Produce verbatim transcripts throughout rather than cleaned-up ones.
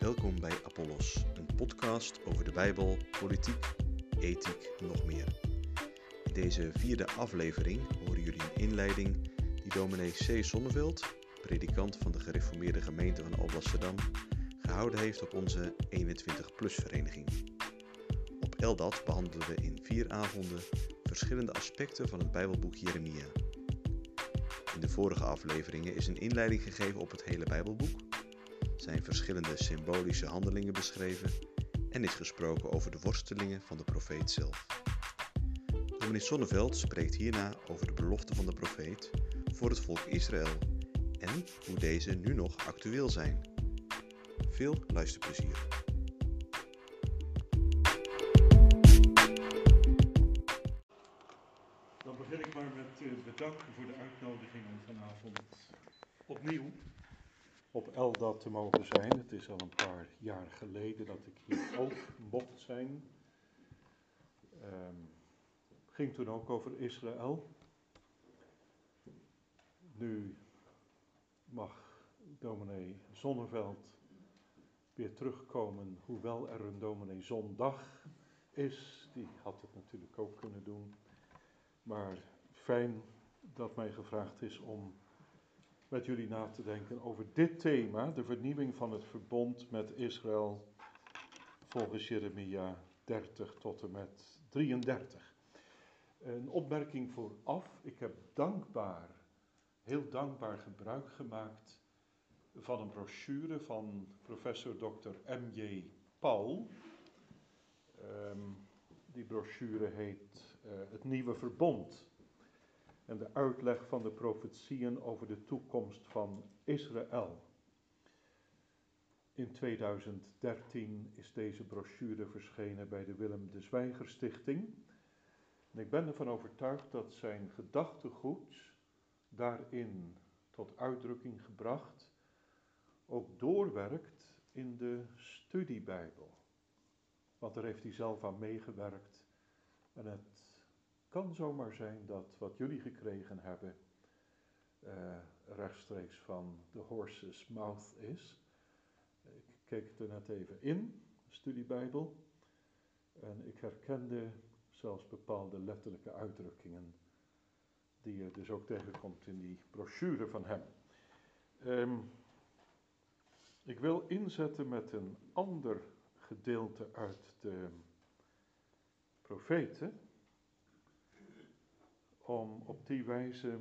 Welkom bij Apollos, een podcast over de Bijbel, politiek, ethiek en nog meer. In deze vierde aflevering horen jullie een inleiding die dominee C. Zonneveld, predikant van de gereformeerde gemeente van Alblasserdam, gehouden heeft op onze eenentwintig plus vereniging. Op Eldat behandelen we in vier avonden verschillende aspecten van het Bijbelboek Jeremia. In de vorige afleveringen is een inleiding gegeven op het hele Bijbelboek, zijn verschillende symbolische handelingen beschreven en is gesproken over de worstelingen van de profeet zelf. Dominee Zonneveld spreekt hierna over de beloften van de profeet voor het volk Israël en hoe deze nu nog actueel zijn. Veel luisterplezier. Dan begin ik maar met uh, bedanken voor de uitnodiging om vanavond opnieuw op Eldat te mogen zijn. Het is al een paar jaar geleden dat ik hier ook mocht zijn. Um, het ging toen ook over Israël. Nu mag dominee Zonneveld weer terugkomen, hoewel er een dominee Zondag is. Die had het natuurlijk ook kunnen doen. Maar fijn dat mij gevraagd is om met jullie na te denken over dit thema, de vernieuwing van het verbond met Israël, volgens Jeremia dertig tot en met drieëndertig. Een opmerking vooraf, ik heb dankbaar, heel dankbaar gebruik gemaakt van een brochure van professor dokter M J Paul. Um, die brochure heet uh, Het Nieuwe Verbond. En de uitleg van de profetieën over de toekomst van Israël. In tweeduizend dertien is deze brochure verschenen bij de Willem de Zwijger Stichting. En ik ben ervan overtuigd dat zijn gedachtegoed, daarin tot uitdrukking gebracht, ook doorwerkt in de studiebijbel. Want daar heeft hij zelf aan meegewerkt. En het kan zomaar zijn dat wat jullie gekregen hebben uh, rechtstreeks van de horse's mouth is. Ik keek er net even in, studiebijbel. En ik herkende zelfs bepaalde letterlijke uitdrukkingen die je dus ook tegenkomt in die brochure van hem. Um, ik wil inzetten met een ander gedeelte uit de profeten, om op die wijze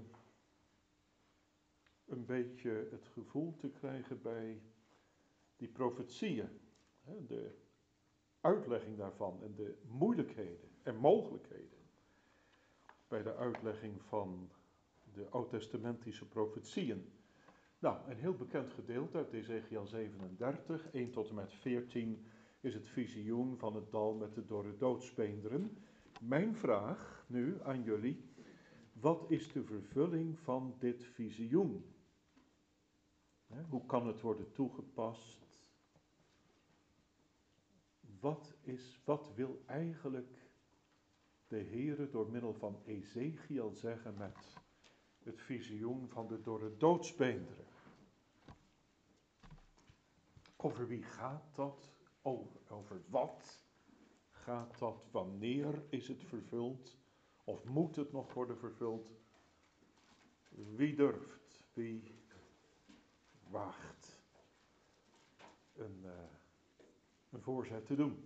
een beetje het gevoel te krijgen bij die profetieën, de uitlegging daarvan en de moeilijkheden en mogelijkheden bij de uitlegging van de oud-testamentische profetieën. Nou, een heel bekend gedeelte uit Ezechiel zevenendertig, één tot en met veertien, is het visioen van het dal met de dorre doodsbeenderen. Mijn vraag nu aan jullie: wat is de vervulling van dit visioen? He, hoe kan het worden toegepast? Wat is, wat wil eigenlijk de Heere door middel van Ezechiel zeggen met het visioen van de dorre doodsbeenderen? Over wie gaat dat? Over, over wat gaat dat? Wanneer is het vervuld? Of moet het nog worden vervuld? Wie durft? Wie waagt een, uh, een voorzet te doen?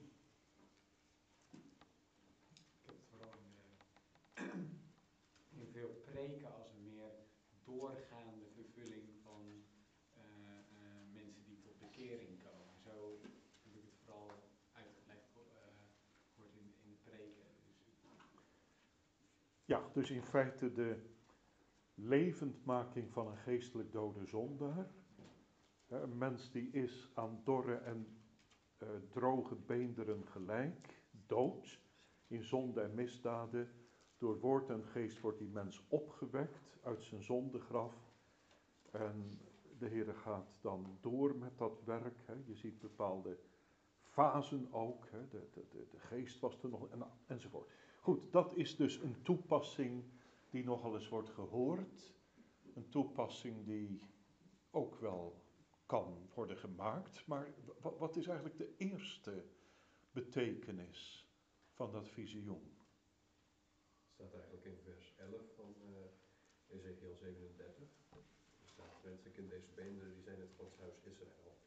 Ik heb het vooral in, uh, in veel preken als een meer doorgaande vervulling van uh, uh, mensen die tot bekering komen. Zo heb ik het vooral uitgelegd uh, wordt in, in de preken. Dus, ja, dus in feite de levendmaking van een geestelijk dode zondaar. Een mens die is aan dorre en uh, droge beenderen gelijk, dood, in zonde en misdaden. Door woord en geest wordt die mens opgewekt uit zijn zondegraf. En de Heere gaat dan door met dat werk. Hè. Je ziet bepaalde fasen ook. Hè. De, de, de, de geest was er nog, en, enzovoort. Goed, dat is dus een toepassing die nogal eens wordt gehoord. Een toepassing die ook wel kan worden gemaakt. Maar w- wat is eigenlijk de eerste betekenis van dat visioen? Het staat eigenlijk in vers elf van uh, Ezekiel zevenendertig. Er staat, wenselijk in deze beenderen, die zijn het godshuis Israël.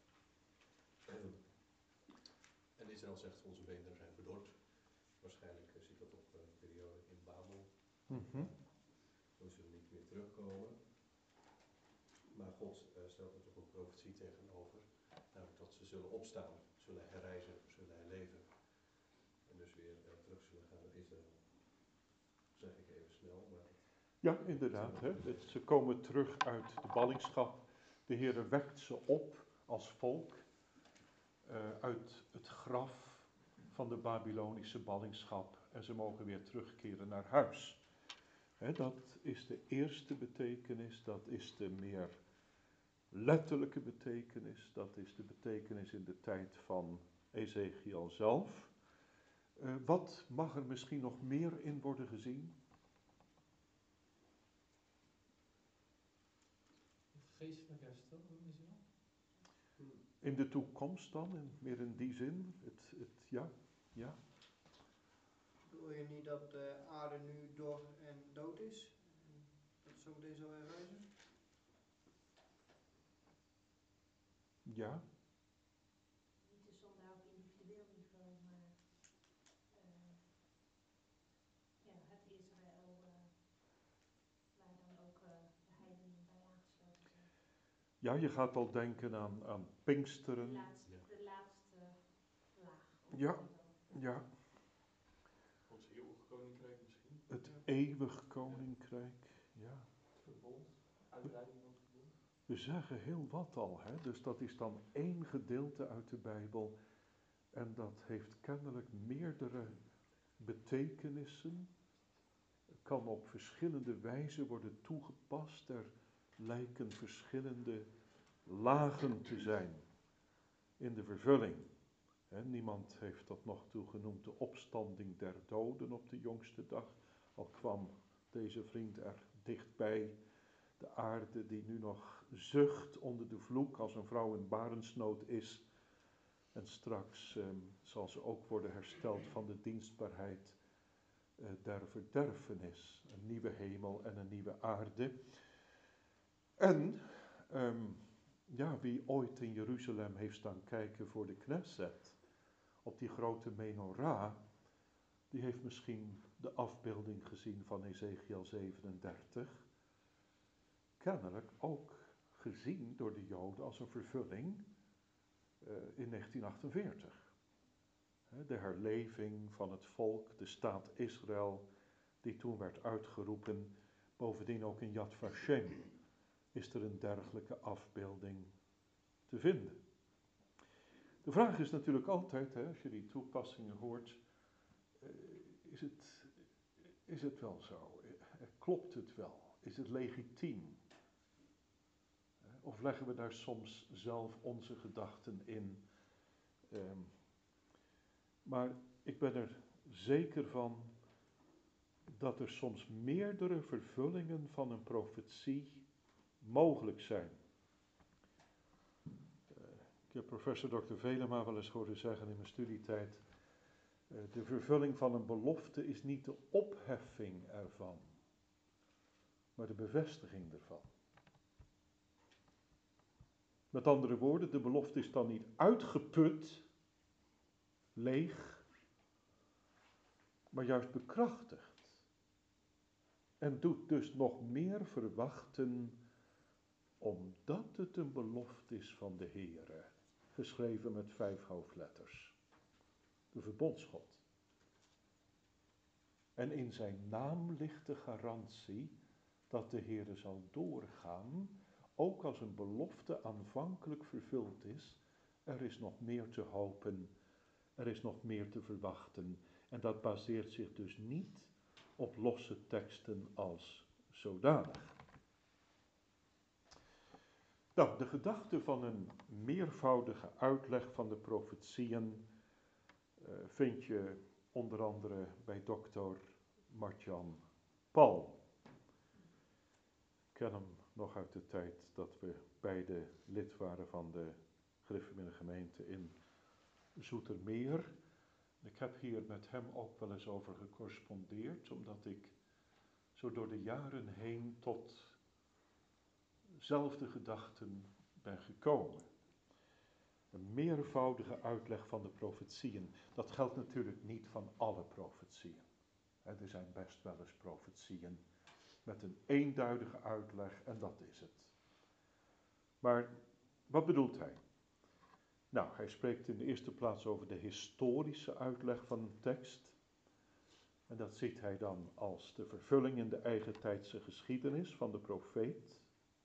En Israël zegt, onze beenderen zijn verdord. Waarschijnlijk uh, zit dat op een uh, periode in Babel. Mm-hmm. Toen zullen niet meer terugkomen. Maar God uh, stelt er toch een profetie tegenover. Namelijk dat ze zullen opstaan, zullen herrijzen, zullen herleven. En dus weer uh, terug zullen gaan naar Israël. Zeg ik even snel, maar... Ja, inderdaad. Hè? Het, ze komen terug uit de ballingschap. De Heere wekt ze op als volk uh, uit het graf van de Babylonische ballingschap. En ze mogen weer terugkeren naar huis. Hè, dat is de eerste betekenis. Dat is de meer letterlijke betekenis. Dat is de betekenis in de tijd van Ezekiel zelf. Uh, wat mag er misschien nog meer in worden gezien? Geestelijk herstel van Israël? In de toekomst dan, in, meer in die zin? Het, het, ja, ja. Bedoel je niet dat de aarde nu dor en dood is? En dat het zo meteen zal herrijzen? Ja. Niet de zonde op individueel niveau, maar uh, ja, het Israël uh, waar dan ook uh, de heidenen bij aangesloten zijn. Ja, je gaat al denken aan, aan Pinksteren. De laatste, de laatste laag. Ja, ja. Ons eeuwig koninkrijk misschien? Het ja. Eeuwig koninkrijk, ja. Het verbond, uitbreiding van het verbond. We zeggen heel wat al, hè? Dus dat is dan één gedeelte uit de Bijbel. En dat heeft kennelijk meerdere betekenissen. Kan op verschillende wijzen worden toegepast. Er lijken verschillende lagen te zijn in de vervulling. He, niemand heeft dat nog toe genoemd de opstanding der doden op de jongste dag. Al kwam deze vriend er dichtbij. De aarde die nu nog zucht onder de vloek als een vrouw in barensnood is. En straks eh, zal ze ook worden hersteld van de dienstbaarheid eh, der verderfenis. Een nieuwe hemel en een nieuwe aarde. En um, ja, wie ooit in Jeruzalem heeft staan kijken voor de Knesset, op die grote menorah, die heeft misschien de afbeelding gezien van Ezekiel zevenendertig. Kennelijk ook gezien door de Joden als een vervulling uh, in negentien achtenveertig. He, de herleving van het volk, de staat Israël, die toen werd uitgeroepen, bovendien ook in Yad Vashem is er een dergelijke afbeelding te vinden. De vraag is natuurlijk altijd, hè, als je die toepassingen hoort, uh, is, het, is het wel zo? Uh, klopt het wel? Is het legitiem? Uh, of leggen we daar soms zelf onze gedachten in? Um, maar ik ben er zeker van dat er soms meerdere vervullingen van een profetie mogelijk zijn. Ik heb professor dokter Velema wel eens horen zeggen in mijn studietijd, uh, de vervulling van een belofte is niet de opheffing ervan, maar de bevestiging ervan. Met andere woorden, de belofte is dan niet uitgeput, leeg, maar juist bekrachtigd. En doet dus nog meer verwachten, omdat het een belofte is van de Heere. Geschreven met vijf hoofdletters. De verbondsgod. En in zijn naam ligt de garantie dat de Heere zal doorgaan, ook als een belofte aanvankelijk vervuld is. Er is nog meer te hopen, er is nog meer te verwachten. En dat baseert zich dus niet op losse teksten als zodanig. Nou, de gedachte van een meervoudige uitleg van de profetieën uh, vind je onder andere bij dokter Martjan Palm. ken hem nog uit de tijd dat we beide lid waren van de gereformeerde gemeente in Zoetermeer. Ik heb hier met hem ook wel eens over gecorrespondeerd, omdat ik zo door de jaren heen tot zelfde gedachten ben gekomen. Een meervoudige uitleg van de profetieën. Dat geldt natuurlijk niet van alle profetieën. Er zijn best wel eens profetieën met een eenduidige uitleg en dat is het. Maar wat bedoelt hij? Nou, hij spreekt in de eerste plaats over de historische uitleg van een tekst. En dat ziet hij dan als de vervulling in de eigentijdse geschiedenis van de profeet.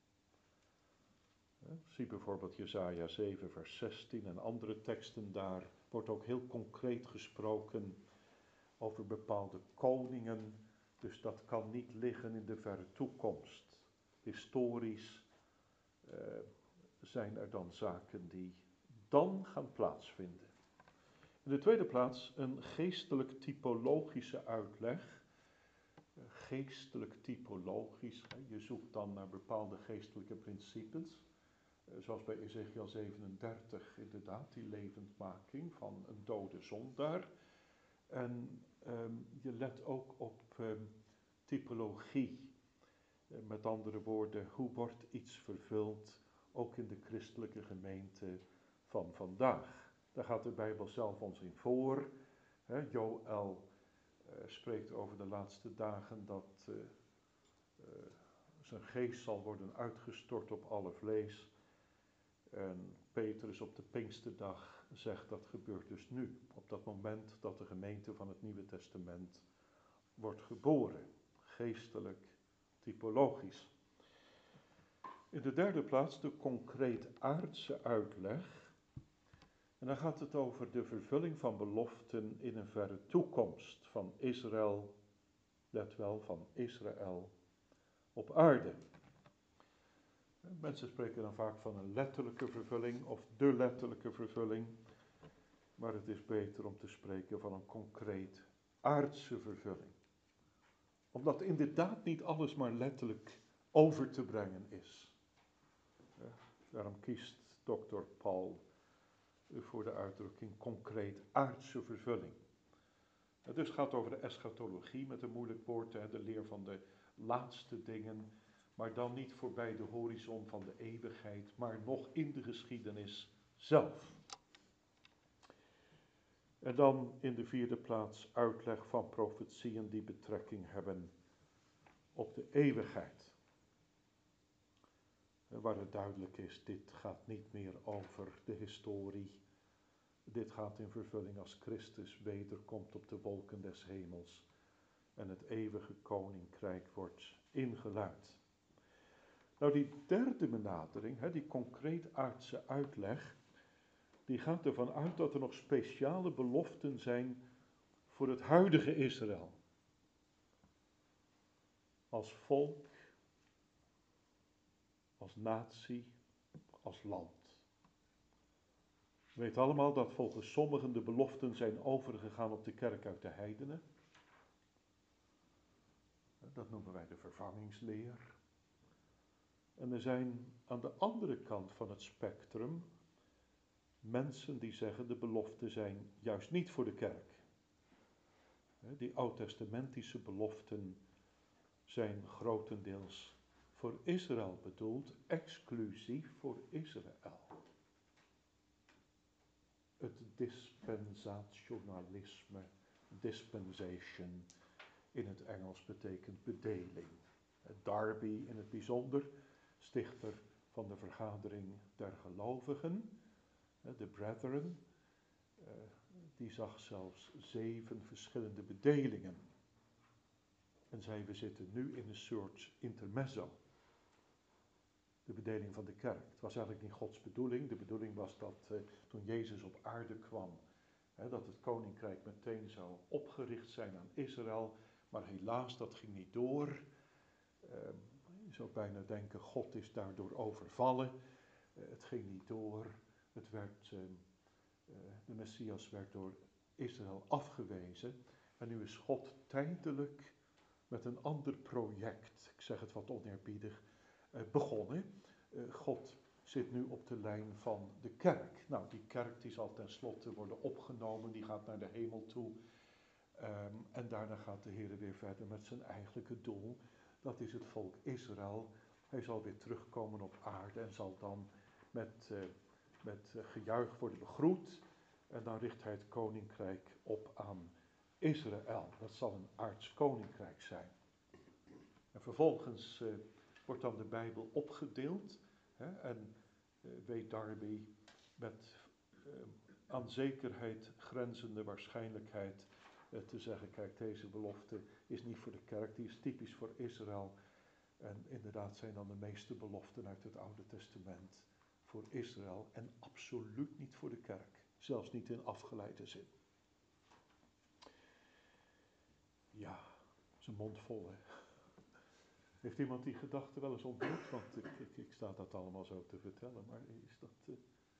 Zie bijvoorbeeld Jesaja zeven vers zestien en andere teksten, daar wordt ook heel concreet gesproken over bepaalde koningen. Dus dat kan niet liggen in de verre toekomst. Historisch uh, zijn er dan zaken die dan gaan plaatsvinden. In de tweede plaats een geestelijk typologische uitleg. Geestelijk typologisch, je zoekt dan naar bepaalde geestelijke principes. Zoals bij Ezekiel zevenendertig, inderdaad, die levendmaking van een dode zondaar. En um, je let ook op um, typologie. Uh, met andere woorden, hoe wordt iets vervuld, ook in de christelijke gemeente van vandaag. Daar gaat de Bijbel zelf ons in voor. He, Joël uh, spreekt over de laatste dagen dat uh, uh, zijn geest zal worden uitgestort op alle vlees. En Petrus op de Pinksterdag zegt dat gebeurt dus nu, op dat moment dat de gemeente van het Nieuwe Testament wordt geboren, geestelijk, typologisch. In de derde plaats de concreet aardse uitleg. En dan gaat het over de vervulling van beloften in een verre toekomst van Israël, let wel, van Israël op aarde. Mensen spreken dan vaak van een letterlijke vervulling of de letterlijke vervulling. Maar het is beter om te spreken van een concreet aardse vervulling. Omdat inderdaad niet alles maar letterlijk over te brengen is. Ja, daarom kiest dokter Paul voor de uitdrukking concreet aardse vervulling. Het dus gaat over de eschatologie met een moeilijk woord, de leer van de laatste dingen. Maar dan niet voorbij de horizon van de eeuwigheid, maar nog in de geschiedenis zelf. En dan in de vierde plaats uitleg van profetieën die betrekking hebben op de eeuwigheid. Waar het duidelijk is, dit gaat niet meer over de historie. Dit gaat in vervulling als Christus wederkomt op de wolken des hemels en het eeuwige koninkrijk wordt ingeluid. Nou, die derde benadering, hè, die concreet aardse uitleg, die gaat ervan uit dat er nog speciale beloften zijn voor het huidige Israël. Als volk, als natie, als land. We weten allemaal dat volgens sommigen de beloften zijn overgegaan op de kerk uit de heidenen. Dat noemen wij de vervangingsleer. En er zijn aan de andere kant van het spectrum mensen die zeggen de beloften zijn juist niet voor de kerk. Die oud-testamentische beloften zijn grotendeels voor Israël bedoeld, exclusief voor Israël. Het dispensationalisme, dispensation in het Engels betekent bedeling. Darby in het bijzonder, stichter van de vergadering der gelovigen, de brethren, die zag zelfs zeven verschillende bedelingen. En zei, we zitten nu in een soort intermezzo. De bedeling van de kerk. Het was eigenlijk niet Gods bedoeling. De bedoeling was dat uh, toen Jezus op aarde kwam, hè, dat het koninkrijk meteen zou opgericht zijn aan Israël. Maar helaas, dat ging niet door. Uh, je zou bijna denken, God is daardoor overvallen. Uh, het ging niet door. Het werd, uh, uh, de Messias werd door Israël afgewezen. En nu is God tijdelijk met een ander project, ik zeg het wat oneerbiedig, uh, begonnen. Uh, God zit nu op de lijn van de kerk. Nou, die kerk die zal tenslotte worden opgenomen, die gaat naar de hemel toe. Um, en daarna gaat de Heer weer verder met zijn eigenlijke doel. Dat is het volk Israël. Hij zal weer terugkomen op aarde en zal dan met, uh, met uh, gejuich worden begroet. En dan richt hij het koninkrijk op aan Israël. Dat zal een aards koninkrijk zijn. En vervolgens uh, wordt dan de Bijbel opgedeeld. Hè, en uh, weet Darby met uh, aan zekerheid grenzende waarschijnlijkheid uh, te zeggen, kijk, deze belofte is niet voor de kerk, die is typisch voor Israël. En inderdaad zijn dan de meeste beloften uit het Oude Testament voor Israël en absoluut niet voor de kerk. Zelfs niet in afgeleide zin. Ja, dat is een mond vol, hè. Heeft iemand die gedachte wel eens ontmoet? Want ik, ik, ik sta dat allemaal zo te vertellen, maar is dat... Uh...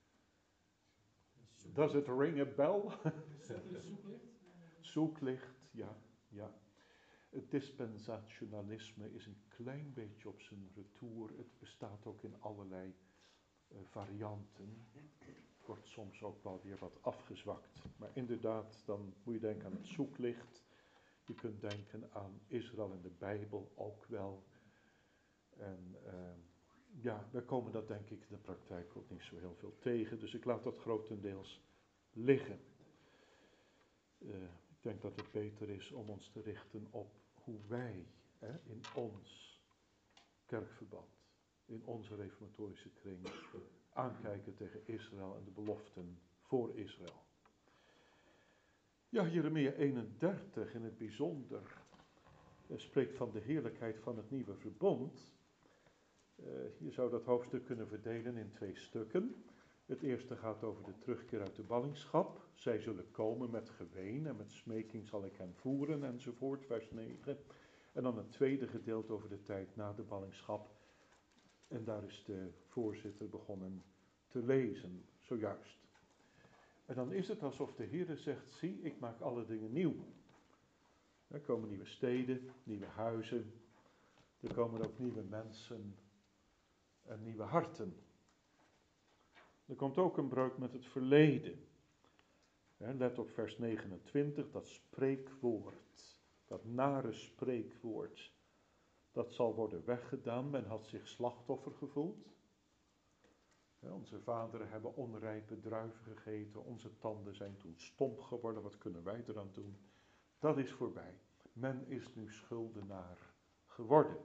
Does it ring a bell? Zoeklicht? Zoeklicht, ja, ja. Het dispensationalisme is een klein beetje op zijn retour. Het bestaat ook in allerlei uh, varianten. Het wordt soms ook wel weer wat afgezwakt. Maar inderdaad, dan moet je denken aan het zoeklicht. Je kunt denken aan Israël en de Bijbel ook wel. En uh, ja, we komen dat denk ik in de praktijk ook niet zo heel veel tegen. Dus ik laat dat grotendeels liggen. Uh, ik denk dat het beter is om ons te richten op hoe wij hè, in ons kerkverband, in onze reformatorische kring, aankijken tegen Israël en de beloften voor Israël. Ja, Jeremia eenendertig in het bijzonder uh, spreekt van de heerlijkheid van het nieuwe verbond. Uh, je zou dat hoofdstuk kunnen verdelen in twee stukken. Het eerste gaat over de terugkeer uit de ballingschap. Zij zullen komen met geween en met smeking zal ik hen voeren enzovoort, vers negen. En dan het tweede gedeelte over de tijd na de ballingschap. En daar is de voorzitter begonnen te lezen, zojuist. En dan is het alsof de Heer zegt, zie, ik maak alle dingen nieuw. Er komen nieuwe steden, nieuwe huizen. Er komen ook nieuwe mensen en nieuwe harten. Er komt ook een breuk met het verleden. Let op vers negenentwintig, dat spreekwoord, dat nare spreekwoord, dat zal worden weggedaan. Men had zich slachtoffer gevoeld. Onze vaderen hebben onrijpe druiven gegeten, onze tanden zijn toen stomp geworden, wat kunnen wij eraan doen? Dat is voorbij. Men is nu schuldenaar geworden.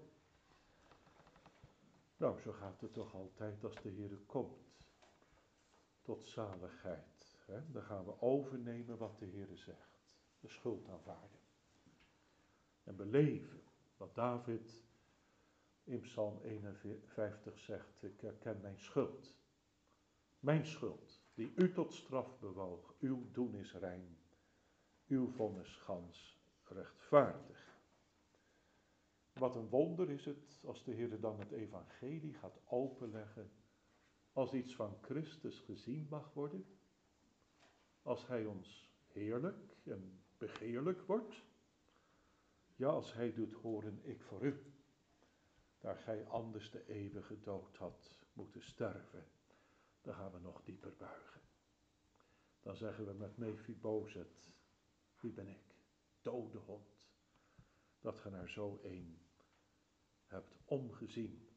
Nou, zo gaat het toch altijd als de Heer komt. Tot zaligheid. Hè? Dan gaan we overnemen wat de Heer zegt. De schuld aanvaarden. En beleven wat David in Psalm eenenvijftig zegt. Ik herken mijn schuld. Mijn schuld, die u tot straf bewoog. Uw doen is rein. Uw vonnis gans rechtvaardig. Wat een wonder is het als de Heer dan het evangelie gaat openleggen. Als iets van Christus gezien mag worden, als hij ons heerlijk en begeerlijk wordt, ja, als hij doet horen, ik voor u, daar gij anders de eeuwige dood had moeten sterven, dan gaan we nog dieper buigen. Dan zeggen we met Mephibozet, wie ben ik, dode hond, dat ge naar zo een hebt omgezien.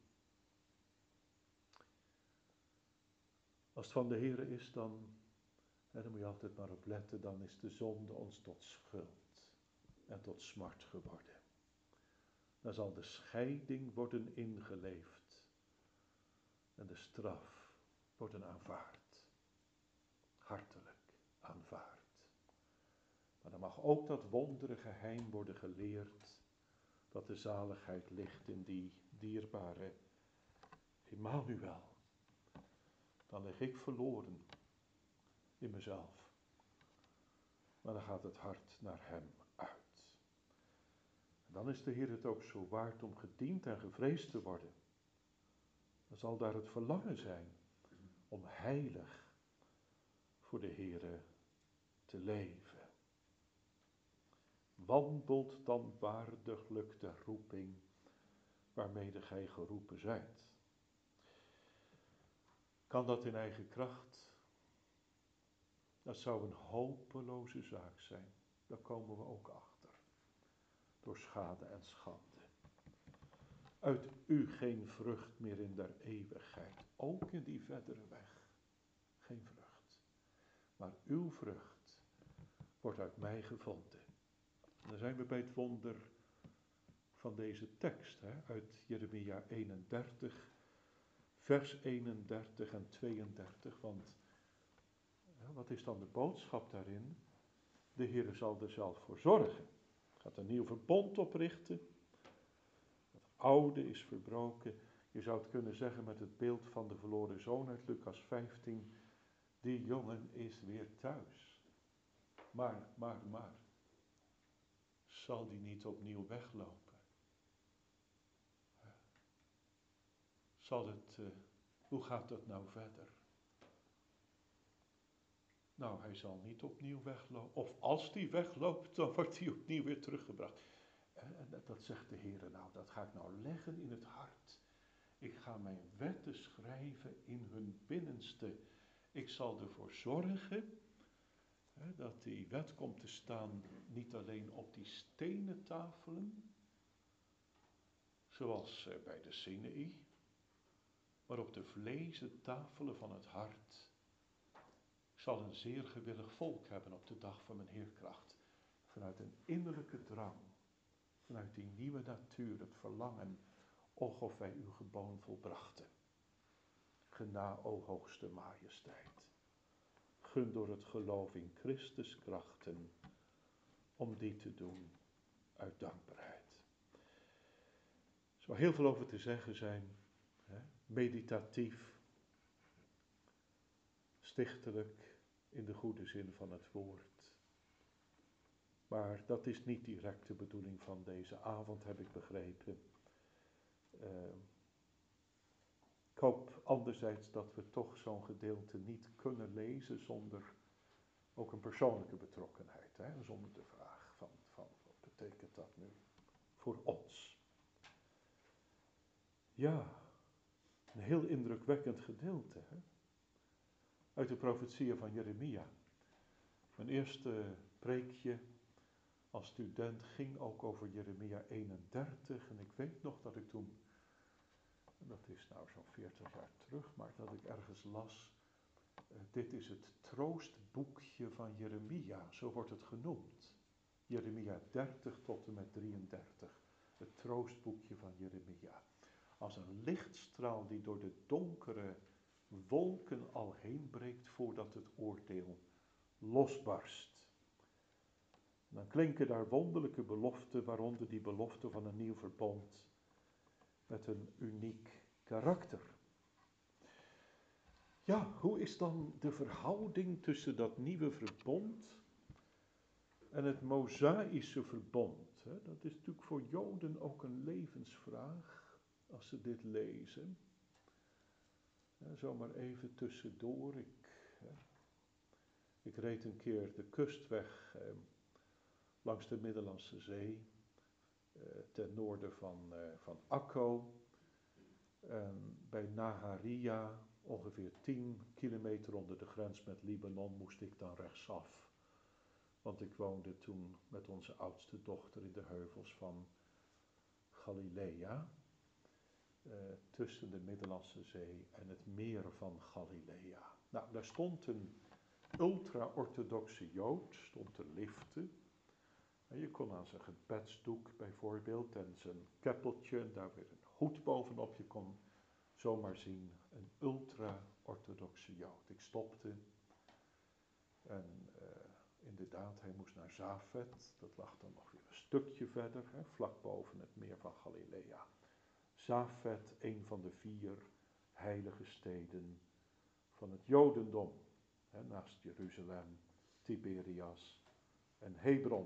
Als het van de Heere is, dan, en dan moet je altijd maar op letten, dan is de zonde ons tot schuld en tot smart geworden. Dan zal de scheiding worden ingeleefd en de straf worden aanvaard. Hartelijk aanvaard. Maar dan mag ook dat wondere geheim worden geleerd, dat de zaligheid ligt in die dierbare Immanuel. Dan lig ik verloren in mezelf. Maar dan gaat het hart naar hem uit. En dan is de Heer het ook zo waard om gediend en gevreesd te worden. Dan zal daar het verlangen zijn om heilig voor de Heere te leven. Wandelt dan waardiglijk de roeping waarmede gij geroepen zijt. Kan dat in eigen kracht? Dat zou een hopeloze zaak zijn. Daar komen we ook achter. Door schade en schande. Uit u geen vrucht meer in der eeuwigheid. Ook in die verdere weg. Geen vrucht. Maar uw vrucht wordt uit mij gevonden. En dan zijn we bij het wonder van deze tekst. Hè, uit Jeremia eenendertig. Vers eenendertig en tweeëndertig. Want ja, wat is dan de boodschap daarin? De Heer zal er zelf voor zorgen. Hij gaat een nieuw verbond oprichten. Het oude is verbroken. Je zou het kunnen zeggen met het beeld van de verloren zoon uit Lucas vijftien. Die jongen is weer thuis. Maar, maar, maar. Zal die niet opnieuw weglopen? Zal het, uh, hoe gaat dat nou verder? Nou, hij zal niet opnieuw weglopen. Of als die wegloopt, dan wordt hij opnieuw weer teruggebracht. En dat zegt de Heer, nou, dat ga ik nou leggen in het hart. Ik ga mijn wetten schrijven in hun binnenste. Ik zal ervoor zorgen hè, dat die wet komt te staan niet alleen op die stenen tafelen, zoals bij de Sinaï, maar op de vlezen tafelen van het hart. Ik zal een zeer gewillig volk hebben op de dag van mijn heerkracht. Vanuit een innerlijke drang. Vanuit die nieuwe natuur, het verlangen. Och, of wij uw geboon volbrachten. Gena, o hoogste majesteit. Gun door het geloof in Christus krachten. Om die te doen uit dankbaarheid. Er zou heel veel over te zeggen zijn. Hè? Meditatief. Stichtelijk. In de goede zin van het woord. Maar dat is niet direct de bedoeling van deze avond, heb ik begrepen. Uh, ik hoop anderzijds dat we toch zo'n gedeelte niet kunnen lezen zonder ook een persoonlijke betrokkenheid. Hè? Zonder de vraag van, van wat betekent dat nu voor ons? Ja, een heel indrukwekkend gedeelte. Hè? Uit de profetieën van Jeremia. Mijn eerste preekje als student ging ook over Jeremia eenendertig. En ik weet nog dat ik toen, dat is nou zo'n veertig jaar terug, maar dat ik ergens las. Uh, dit is het troostboekje van Jeremia, zo wordt het genoemd. Jeremia dertig tot en met drieëndertig. Het troostboekje van Jeremia. Als een lichtstraal die door de donkere wolken al heen breekt voordat het oordeel losbarst. En dan klinken daar wonderlijke beloften, waaronder die belofte van een nieuw verbond met een uniek karakter. Ja, hoe is dan de verhouding tussen dat nieuwe verbond en het Mosaïsche verbond? Hè? Dat is natuurlijk voor Joden ook een levensvraag als ze dit lezen. Ja, zomaar even tussendoor. Ik, hè, ik reed een keer de kustweg eh, langs de Middellandse Zee, eh, ten noorden van, eh, van Akko. En bij Naharia, ongeveer tien kilometer onder de grens met Libanon, moest ik dan rechtsaf. Want ik woonde toen met onze oudste dochter in de heuvels van Galilea. Uh, tussen de Middellandse Zee en het meer van Galilea. Nou, daar stond een ultra-orthodoxe Jood, stond te liften. En je kon aan zijn gebedsdoek bijvoorbeeld en zijn keppeltje en daar weer een hoed bovenop. Je kon zomaar zien een ultra-orthodoxe Jood. Ik stopte en uh, inderdaad, hij moest naar Zafet. Dat lag dan nog weer een stukje verder, hè, vlak boven het meer van Galilea. Zafet, een van de vier heilige steden van het Jodendom. Hè, naast Jeruzalem, Tiberias en Hebron.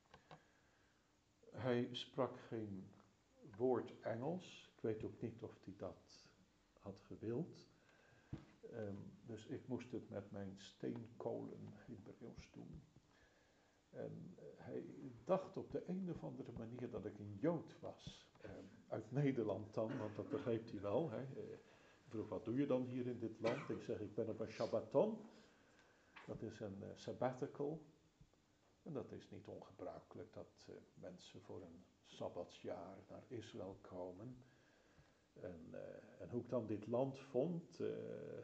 Hij sprak geen woord Engels. Ik weet ook niet of hij dat had gewild. Um, dus ik moest het met mijn steenkolen Hebreeuws doen. En uh, hij dacht op de een of andere manier dat ik een Jood was. uh, uit Nederland dan, want dat begreep hij wel. Hè. Uh, ik vroeg, wat doe je dan hier in dit land? Ik zeg, ik ben op een Shabbaton. Dat is een uh, sabbatical. En dat is niet ongebruikelijk dat uh, mensen voor een sabbatsjaar naar Israël komen. En, uh, en hoe ik dan dit land vond, uh, uh,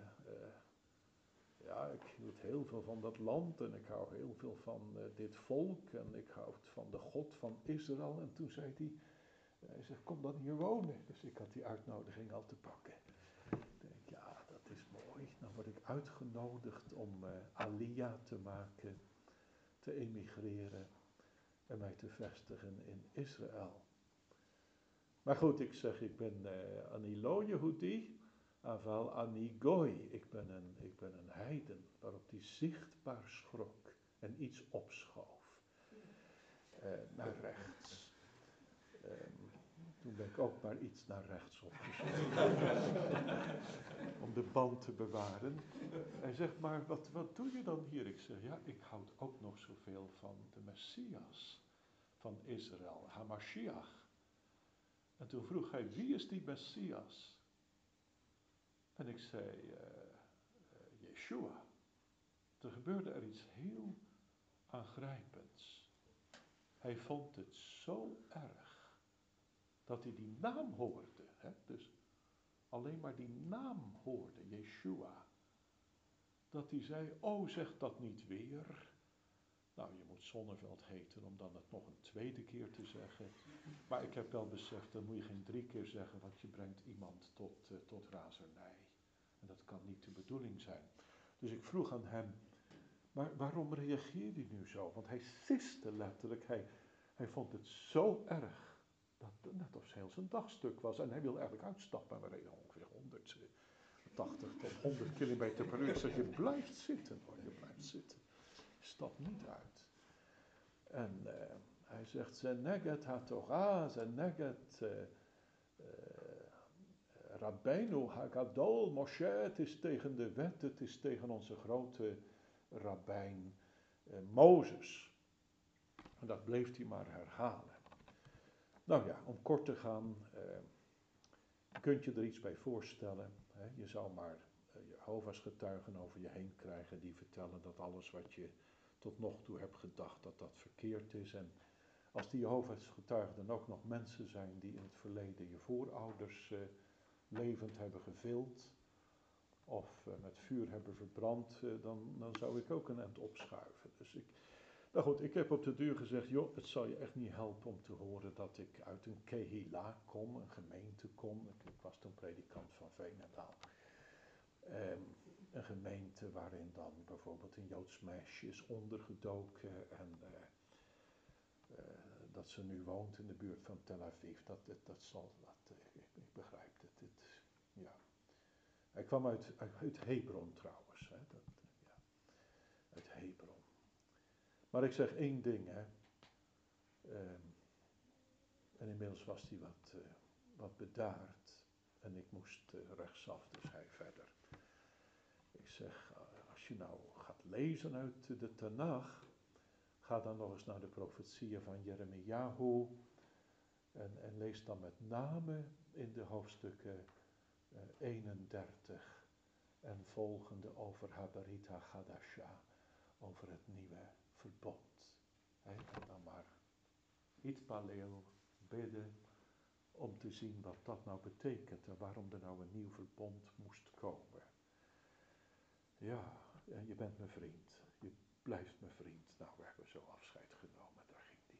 ja, ik hield heel veel van dat land en ik hou heel veel van uh, dit volk en ik houd van de God van Israël. En toen zei hij, hij zegt, kom dan hier wonen. Dus ik had die uitnodiging al te pakken. Ik denk, ja, dat is mooi. Dan word ik uitgenodigd om uh, Aliyah te maken, te emigreren en mij te vestigen in Israël. Maar goed, ik zeg, ik ben uh, Ani lo Yehudi, aval Ani goy. Ik ben, een, ik ben een heiden, waarop die zichtbaar schrok en iets opschoof. Uh, naar rechts. Um, toen ben ik ook maar iets naar rechts opgeschoven. Om de band te bewaren. Hij zegt, maar wat, wat doe je dan hier? Ik zeg, ja, ik houd ook nog zoveel van de Messias van Israël, Hamashiach. En toen vroeg hij, wie is die Messias? En ik zei, uh, uh, Yeshua. Er gebeurde er iets heel aangrijpends. Hij vond het zo erg, dat hij die naam hoorde. Hè? Dus alleen maar die naam hoorde, Yeshua. Dat hij zei, oh zeg dat niet weer. Nou, je moet Zonneveld heten om dan het nog een tweede keer te zeggen. Maar ik heb wel beseft, dat moet je geen drie keer zeggen, want je brengt iemand tot, uh, tot razernij. En dat kan niet de bedoeling zijn. Dus ik vroeg aan hem, maar waarom reageert hij nu zo? Want hij siste letterlijk, hij, hij vond het zo erg, dat het net of heel zijn dagstuk was. En hij wilde eigenlijk uitstappen, en we reden ongeveer honderdtachtig tot honderd kilometer per uur. Ik zeg, je blijft zitten hoor, je blijft zitten. Stap niet uit. En uh, hij zegt, ze neget ha-Torah, ze neget uh, uh, Rabbeinu Hagadol, Moshe, het is tegen de wet, het is tegen onze grote rabbijn uh, Mozes. En dat bleef hij maar herhalen. Nou ja, om kort te gaan, uh, kunt je er iets bij voorstellen. Hè? Je zou maar uh, Jehovah's getuigen over je heen krijgen die vertellen dat alles wat je tot nog toe hebt gedacht dat dat verkeerd is. En als die Jehovah's getuigen dan ook nog mensen zijn die in het verleden je voorouders uh, levend hebben gevild of uh, met vuur hebben verbrand, uh, dan, dan zou ik ook een end opschuiven. Dus ik, nou goed, ik heb op de duur gezegd, joh, het zal je echt niet helpen om te horen dat ik uit een kehila kom, een gemeente kom. Ik, ik was toen predikant van Veenendaal. Um, een gemeente waarin dan bijvoorbeeld een Joods meisje is ondergedoken en uh, uh, dat ze nu woont in de buurt van Tel Aviv. Dat, dat, dat zal, dat, ik, ik begrijp het. het ja. Hij kwam uit, uit, uit Hebron trouwens. Hè, dat, ja, uit Hebron. Maar ik zeg één ding, hè. Um, en inmiddels was hij wat, uh, wat bedaard en ik moest uh, rechtsaf, dus hij verder. Ik zeg, als je nou gaat lezen uit de Tanach, ga dan nog eens naar de profetieën van Jeremiahu en, en lees dan met name in de hoofdstukken uh, eenendertig en volgende over Habarit HaChadasha, over het nieuwe verbond. He, en dan maar hitpaleel, bidden, om te zien wat dat nou betekent en waarom er nou een nieuw verbond moest komen. Ja, je bent mijn vriend. Je blijft mijn vriend. Nou, we hebben zo afscheid genomen. Daar ging die.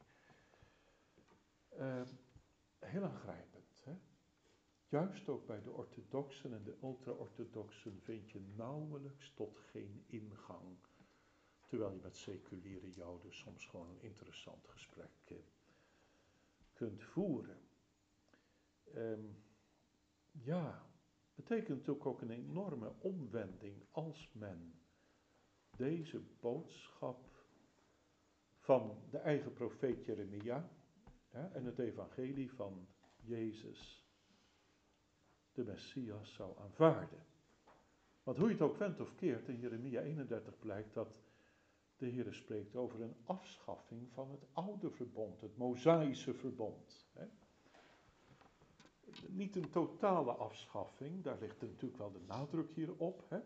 Uh, heel aangrijpend, hè? Juist ook bij de orthodoxen en de ultra-orthodoxen vind je nauwelijks tot geen ingang. Terwijl je met seculiere joden soms gewoon een interessant gesprek uh, kunt voeren. Um, ja... betekent natuurlijk ook een enorme omwending als men deze boodschap van de eigen profeet Jeremia ja, en het evangelie van Jezus, de Messias, zou aanvaarden. Want hoe je het ook wendt of keert, in Jeremia eenendertig blijkt dat de Heer spreekt over een afschaffing van het oude verbond, het Mosaïsche verbond. Hè. Niet een totale afschaffing, daar ligt natuurlijk wel de nadruk hier op. Hè?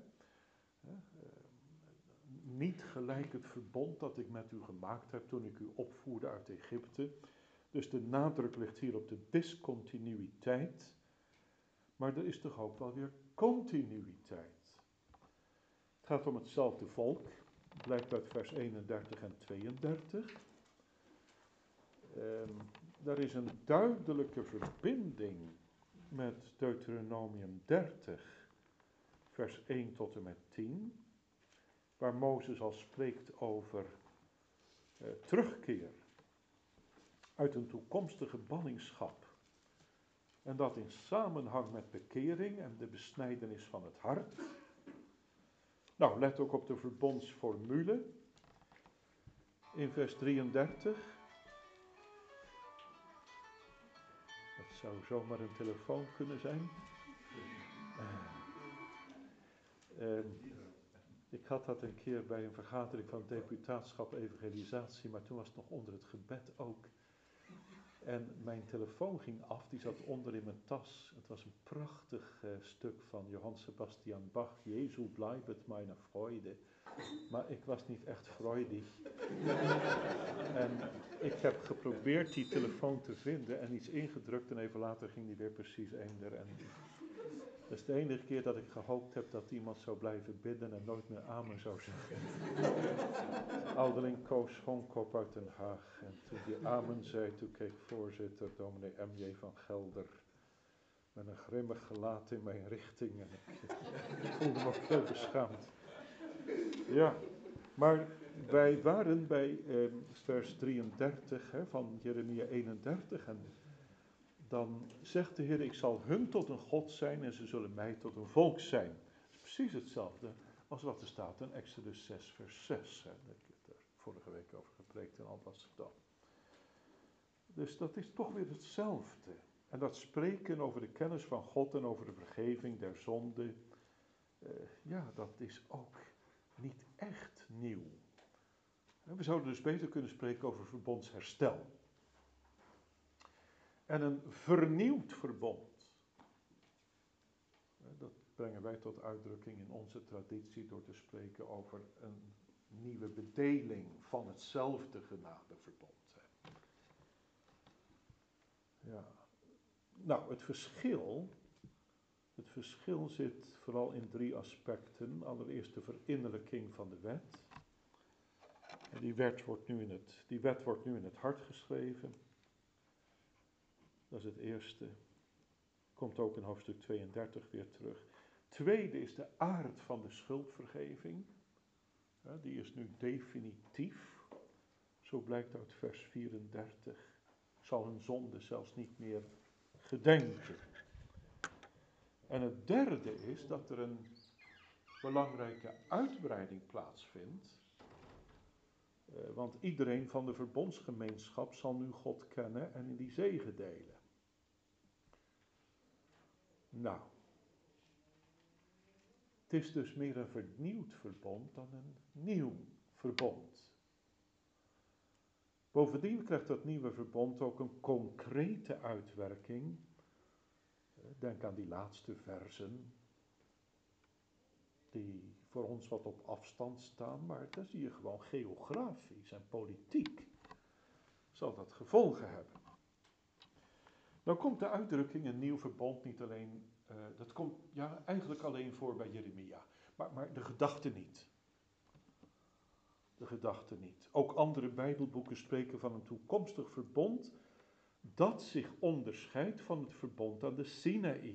Niet gelijk het verbond dat ik met u gemaakt heb toen ik u opvoerde uit Egypte. Dus de nadruk ligt hier op de discontinuïteit. Maar er is toch ook wel weer continuïteit. Het gaat om hetzelfde volk. Blijkt uit vers eenendertig en tweeëndertig. Um, daar is een duidelijke verbinding met Deuteronomium dertig, vers één tot en met tien. Waar Mozes al spreekt over uh, terugkeer uit een toekomstige ballingschap. En dat in samenhang met bekering en de besnijdenis van het hart. Nou, let ook op de verbondsformule. In vers drieëndertig. Dat zou zomaar een telefoon kunnen zijn. Uh, uh, ik had dat een keer bij een vergadering van deputaatschap evangelisatie, maar toen was het nog onder het gebed ook. En mijn telefoon ging af, die zat onder in mijn tas. Het was een prachtig uh, stuk van Johann Sebastian Bach, Jesu bleibet meine Freude. Maar ik was niet echt freudig. En ik heb geprobeerd die telefoon te vinden en iets ingedrukt en even later ging die weer precies eender. En dat is de enige keer dat ik gehoopt heb dat iemand zou blijven bidden en nooit meer amen zou zeggen. Ouderling Koos Schonkop uit Den Haag. En toen die amen zei, toen keek voorzitter dominee M J van Gelder met een grimmig gelaat in mijn richting. En ik, ik voelde me ook heel beschaamd. Ja, maar wij waren bij eh, vers drieëndertig hè, van Jeremia eenendertig en dan zegt de Heer, ik zal hun tot een God zijn en ze zullen mij tot een volk zijn. Dat is precies hetzelfde als wat er staat in Exodus zes vers zes. Hè. Daar heb ik er vorige week over gepreekt in Alblasserdam. Dus dat is toch weer hetzelfde. En dat spreken over de kennis van God en over de vergeving der zonde, uh, ja, dat is ook niet echt nieuw. We zouden dus beter kunnen spreken over verbondsherstel. En een vernieuwd verbond. Dat brengen wij tot uitdrukking in onze traditie door te spreken over een nieuwe bedeling van hetzelfde genadeverbond. Ja. Nou, het verschil, het verschil zit vooral in drie aspecten. Allereerst de verinnerlijking van de wet. En die wet wordt nu in het, die wet wordt nu in het hart geschreven. Dat is het eerste. Komt ook in hoofdstuk tweeëndertig weer terug. Tweede is de aard van de schuldvergeving. Ja, die is nu definitief. Zo blijkt uit vers vierendertig. Ik zal hun zonde zelfs niet meer gedenken. En het derde is dat er een belangrijke uitbreiding plaatsvindt. Uh, want iedereen van de verbondsgemeenschap zal nu God kennen en in die zegen delen. Nou, het is dus meer een vernieuwd verbond dan een nieuw verbond. Bovendien krijgt dat nieuwe verbond ook een concrete uitwerking. Denk aan die laatste versen, die voor ons wat op afstand staan, maar daar zie je gewoon geografisch en politiek zal dat gevolgen hebben. Nou komt de uitdrukking een nieuw verbond niet alleen, uh, dat komt ja, eigenlijk alleen voor bij Jeremia, maar, maar de gedachte niet. De gedachte niet. Ook andere Bijbelboeken spreken van een toekomstig verbond dat zich onderscheidt van het verbond aan de Sinaï.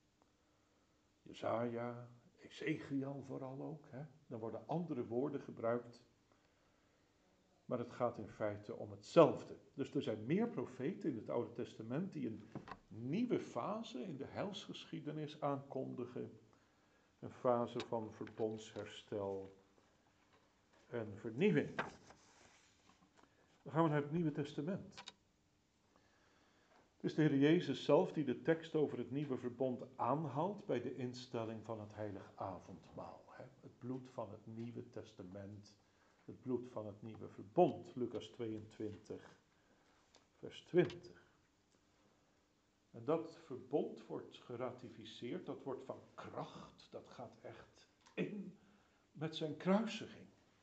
Jesaja, Ezekiel vooral ook, hè? Dan worden andere woorden gebruikt. Maar het gaat in feite om hetzelfde. Dus er zijn meer profeten in het Oude Testament die een nieuwe fase in de heilsgeschiedenis aankondigen. Een fase van verbondsherstel en vernieuwing. Dan gaan we naar het Nieuwe Testament. Het is de Heer Jezus zelf die de tekst over het nieuwe verbond aanhaalt bij de instelling van het heilig avondmaal. Hè? Het bloed van het Nieuwe Testament, het bloed van het nieuwe verbond. Lucas tweeëntwintig, vers twintig. En dat verbond wordt geratificeerd, dat wordt van kracht, dat gaat echt in met zijn kruisiging.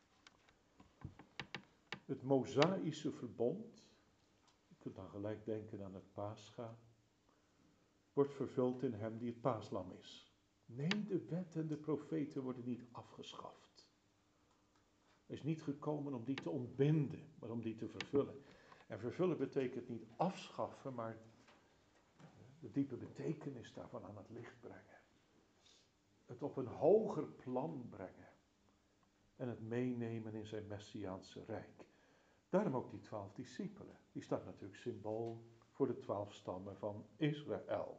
Het Mosaïsche verbond, je kunt dan gelijk denken aan het Pascha, wordt vervuld in hem die het paaslam is. Nee, de wet en de profeten worden niet afgeschaft. Hij is niet gekomen om die te ontbinden, maar om die te vervullen. En vervullen betekent niet afschaffen, maar de diepe betekenis daarvan aan het licht brengen. Het op een hoger plan brengen. En het meenemen in zijn Messiaanse rijk. Daarom ook die twaalf discipelen. Die staat natuurlijk symbool voor de twaalf stammen van Israël.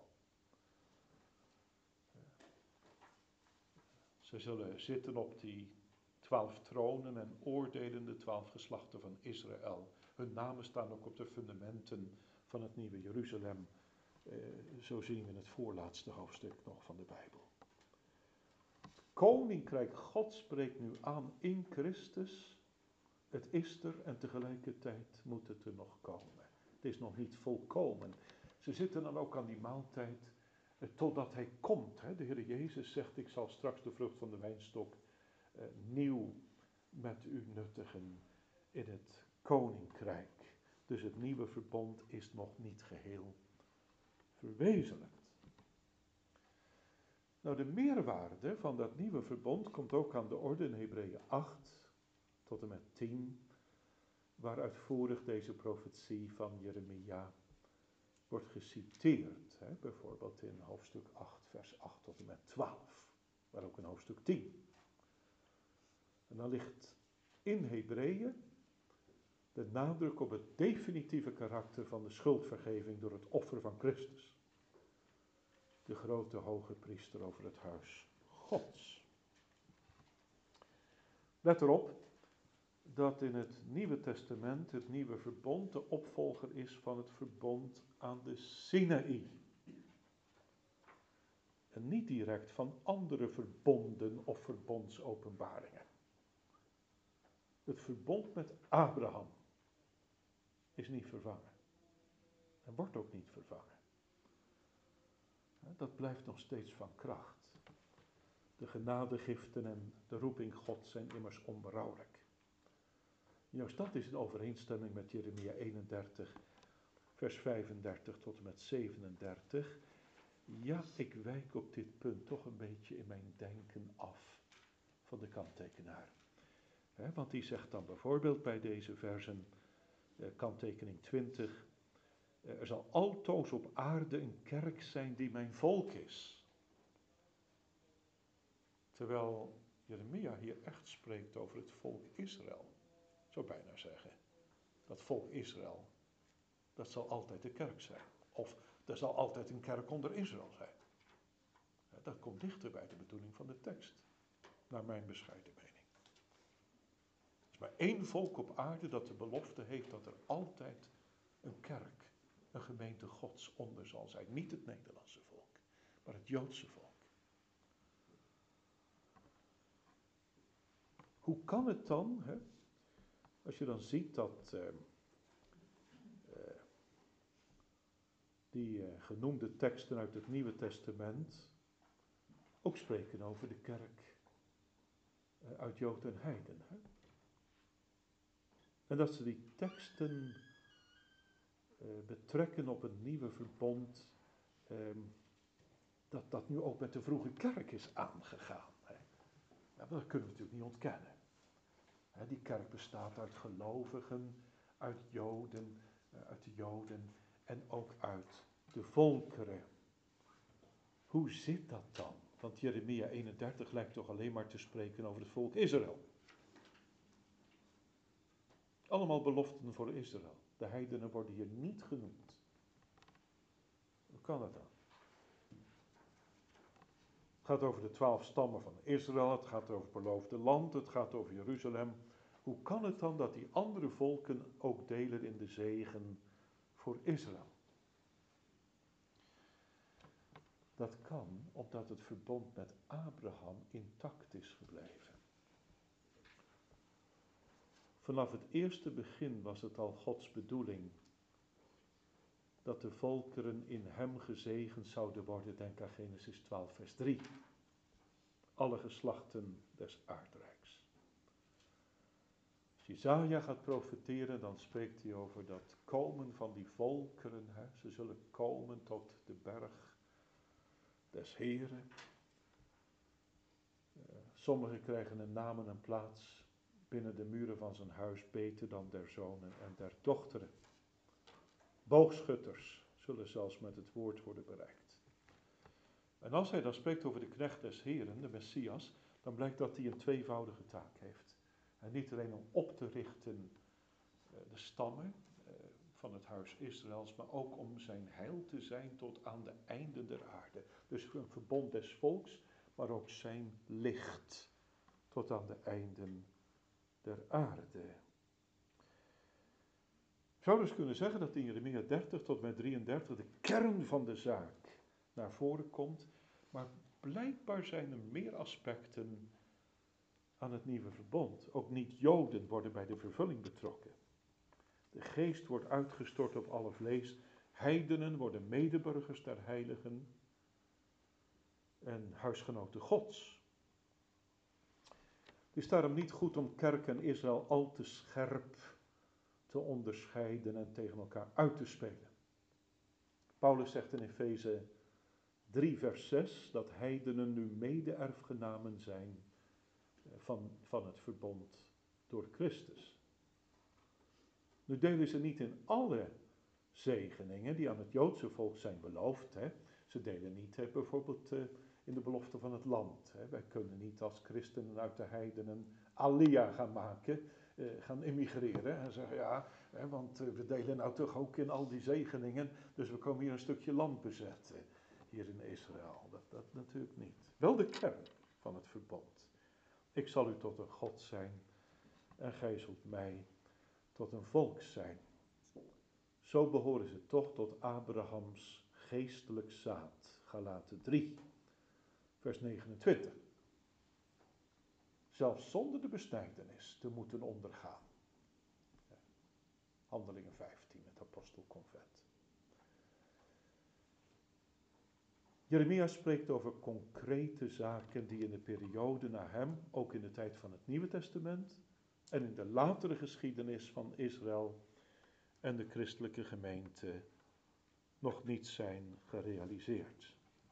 Ze zullen zitten op die twaalf tronen en oordelen de twaalf geslachten van Israël. Hun namen staan ook op de fundamenten van het nieuwe Jeruzalem. Eh, zo zien we in het voorlaatste hoofdstuk nog van de Bijbel. Koninkrijk God spreekt nu aan in Christus. Het is er en tegelijkertijd moet het er nog komen. Het is nog niet volkomen. Ze zitten dan ook aan die maaltijd eh, totdat hij komt. Hè. De Heer Jezus zegt, ik zal straks de vrucht van de wijnstok eh, nieuw met u nuttigen in het koninkrijk. Dus het nieuwe verbond is nog niet geheel verwezenlijkt. Nou, de meerwaarde van dat nieuwe verbond komt ook aan de orde in Hebreeën acht tot en met tien, waar uitvoerig deze profetie van Jeremia wordt geciteerd. Hè, bijvoorbeeld in hoofdstuk acht, vers acht tot en met twaalf, maar ook in hoofdstuk tien. En dan ligt in Hebreeën de nadruk op het definitieve karakter van de schuldvergeving door het offer van Christus. De grote hoge priester over het huis Gods. Let erop dat in het Nieuwe Testament het nieuwe verbond de opvolger is van het verbond aan de Sinaï. En niet direct van andere verbonden of verbondsopenbaringen. Het verbond met Abraham is niet vervangen. En wordt ook niet vervangen. Dat blijft nog steeds van kracht. De genadegiften en de roeping God zijn immers onberouwelijk. Juist dat is in overeenstemming met Jeremia eenendertig, vers vijfendertig tot en met zevenendertig. Ja, ik wijk op dit punt toch een beetje in mijn denken af van de kanttekenaar. He, want die zegt dan bijvoorbeeld bij deze versen, eh, kanttekening twintig... Er zal altoos op aarde een kerk zijn die mijn volk is. Terwijl Jeremia hier echt spreekt over het volk Israël. Ik zou bijna zeggen, dat volk Israël, dat zal altijd de kerk zijn. Of er zal altijd een kerk onder Israël zijn. Dat komt dichter bij de bedoeling van de tekst, naar mijn bescheiden mening. Er is maar één volk op aarde dat de belofte heeft dat er altijd een kerk, een gemeente Gods onder zal zijn. Niet het Nederlandse volk, maar het Joodse volk. Hoe kan het dan, hè, als je dan ziet dat uh, uh, die uh, genoemde teksten uit het Nieuwe Testament ook spreken over de kerk uh, uit Jood en Heiden. Hè? En dat ze die teksten uh, betrekken op een nieuwe verbond, um, dat dat nu ook met de vroege kerk is aangegaan. Hè? Ja, dat kunnen we natuurlijk niet ontkennen. Hè, die kerk bestaat uit gelovigen, uit Joden, uh, uit de Joden en ook uit de volkeren. Hoe zit dat dan? Want Jeremia eenendertig lijkt toch alleen maar te spreken over het volk Israël. Allemaal beloften voor Israël. De heidenen worden hier niet genoemd. Hoe kan dat dan? Het gaat over de twaalf stammen van Israël, het gaat over het beloofde land, het gaat over Jeruzalem. Hoe kan het dan dat die andere volken ook delen in de zegen voor Israël? Dat kan omdat het verbond met Abraham intact is gebleven. Vanaf het eerste begin was het al Gods bedoeling dat de volkeren in hem gezegend zouden worden. Denk aan Genesis twaalf vers drie. Alle geslachten des aardrijks. Als Jesaja gaat profeteren, dan spreekt hij over dat komen van die volkeren. Hè. Ze zullen komen tot de berg des Heren. Uh, sommigen krijgen een naam en een plaats binnen de muren van zijn huis, beter dan der zonen en der dochteren. Boogschutters zullen zelfs met het woord worden bereikt. En als hij dan spreekt over de knecht des Heren, de Messias, dan blijkt dat hij een tweevoudige taak heeft. En niet alleen om op te richten uh, de stammen uh, van het huis Israëls, maar ook om zijn heil te zijn tot aan de einden der aarde. Dus een verbond des volks, maar ook zijn licht tot aan de einden der aarde. Ik zou dus kunnen zeggen dat in Jeremia dertig tot met drieëndertig de kern van de zaak naar voren komt, maar blijkbaar zijn er meer aspecten aan het nieuwe verbond. Ook niet-Joden worden bij de vervulling betrokken. De geest wordt uitgestort op alle vlees, heidenen worden medeburgers der heiligen en huisgenoten Gods. Het is daarom niet goed om kerk en Israël al te scherp te onderscheiden en tegen elkaar uit te spelen. Paulus zegt in Efeze drie vers zes dat heidenen nu mede-erfgenamen zijn van, van het verbond door Christus. Nu delen ze niet in alle zegeningen die aan het Joodse volk zijn beloofd. Hè. Ze delen niet hè, bijvoorbeeld uh, in de belofte van het land. Hè. Wij kunnen niet als christenen uit de heidenen aliyah gaan maken, uh, gaan immigreren en zeggen ja, hè, want uh, we delen nou toch ook in al die zegeningen, dus we komen hier een stukje land bezetten, hier in Israël. Dat, dat natuurlijk niet. Wel de kern van het verbond. Ik zal u tot een God zijn en gij zult mij tot een volk zijn. Zo behoren ze toch tot Abrahams geestelijk zaad. Galaten drie, vers negenentwintig. Zelfs zonder de besnijdenis te moeten ondergaan. Handelingen vijftien, het apostelconvent. Jeremia spreekt over concrete zaken die in de periode na hem, ook in de tijd van het Nieuwe Testament en in de latere geschiedenis van Israël en de christelijke gemeente nog niet zijn gerealiseerd.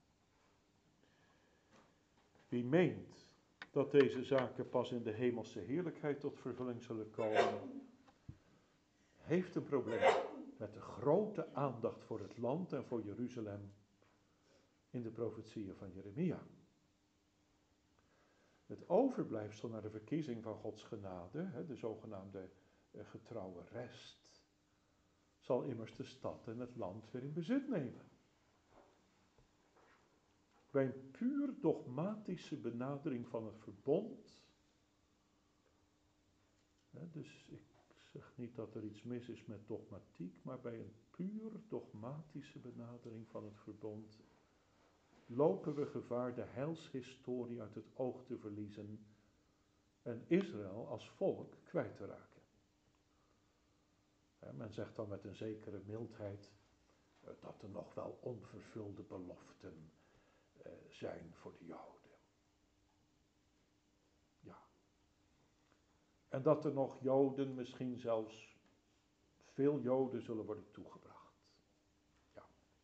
Wie meent dat deze zaken pas in de hemelse heerlijkheid tot vervulling zullen komen, heeft een probleem met de grote aandacht voor het land en voor Jeruzalem in de profetieën van Jeremia. Het overblijfsel naar de verkiezing van Gods genade, de zogenaamde getrouwe rest, zal immers de stad en het land weer in bezit nemen. Bij een puur dogmatische benadering van het verbond, dus ik zeg niet dat er iets mis is met dogmatiek, maar bij een puur dogmatische benadering van het verbond lopen we gevaar de heilshistorie uit het oog te verliezen en Israël als volk kwijt te raken. Men zegt dan met een zekere mildheid dat er nog wel onvervulde beloften zijn voor de Joden. Ja. En dat er nog Joden, misschien zelfs veel Joden zullen worden toegebracht. Ja.